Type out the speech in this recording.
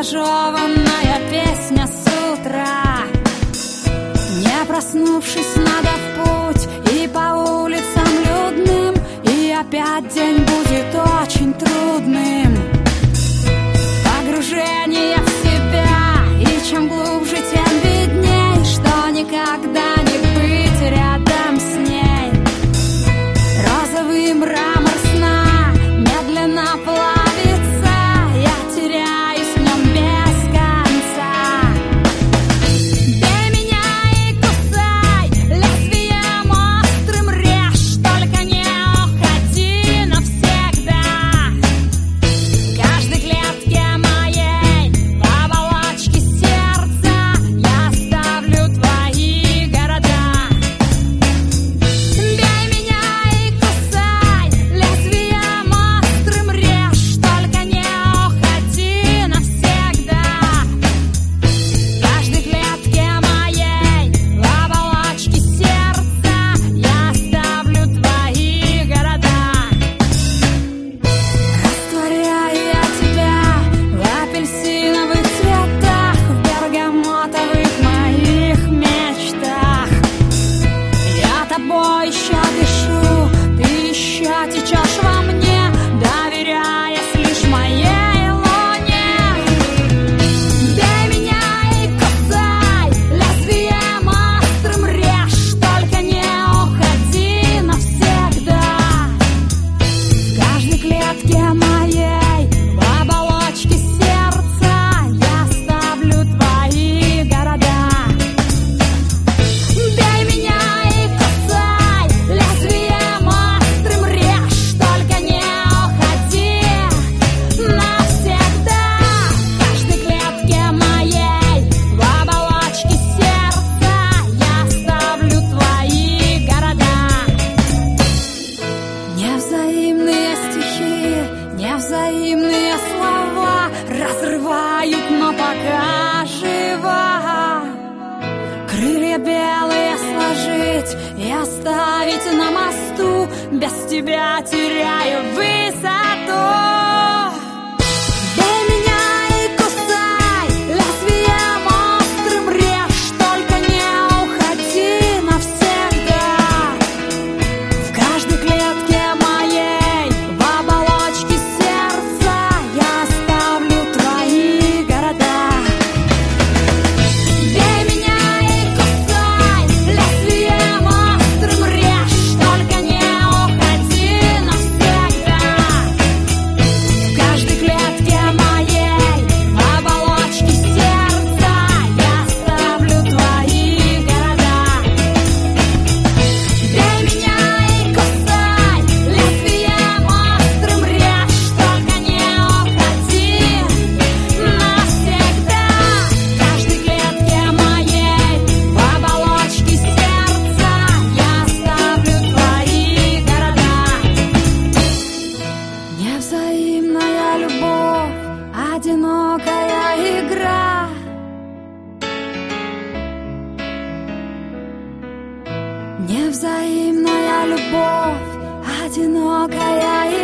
зажеванная песня с утра. Не проснувшись, надо в путь и по улицам людным, и опять день будет очень трудным. Погружение в себя, и чем глубже, тем видней, что никогда не быть рядом с ней. Розовый мрамор сна медленно плавится, я теряюсь в нем без конца. Бей меня и кусай, лезвием острым режь, только не уходи навсегда. В каждой клетке моей, в оболочке сердца, я оставлю твои города. Бей меня и кусай, лезвием острым режь, только не уходи навсегда. В каждой клетке моей, в оболочке сердца, я оставлю твои города. Растворяю я тебя в апельсиновых цветах, в бергамотовых моих мечтах. Я тобой еще дышу, ты еще течешь во мне, доверяясь лишь моей луне. Бей меня и кусай, лезвием острым режь, только не уходи навсегда. В каждой клетке моей, в оболочке сердца, я оставлю твои города. Бей меня и кусай, лезвием острым режь, только не уходи навсегда. В каждой клетке моей, в оболочке сердца, я оставлю твои города. Невзаимные стихи, невзаимные слова разрывают, но пока жива. Крылья белые сложить и оставить на мосту, без тебя теряю высоту. Бей меня и кусай, лезвием острым режь, только не уходи навсегда. В каждой клетке моей, в оболочке сердца, я оставлю твои города. Бей меня и кусай, лезвием острым режь, только не уходи навсегда. В каждой клетке моей, в оболочке сердца, я оставлю твои города. Бей меня и кусай, лезвием острым режь, только не уходи навсегда. В каждой клетке моей, в оболочке сердца, я оставлю твои города. Невзаимная любовь, одинокая игра. Невзаимная любовь, одинокая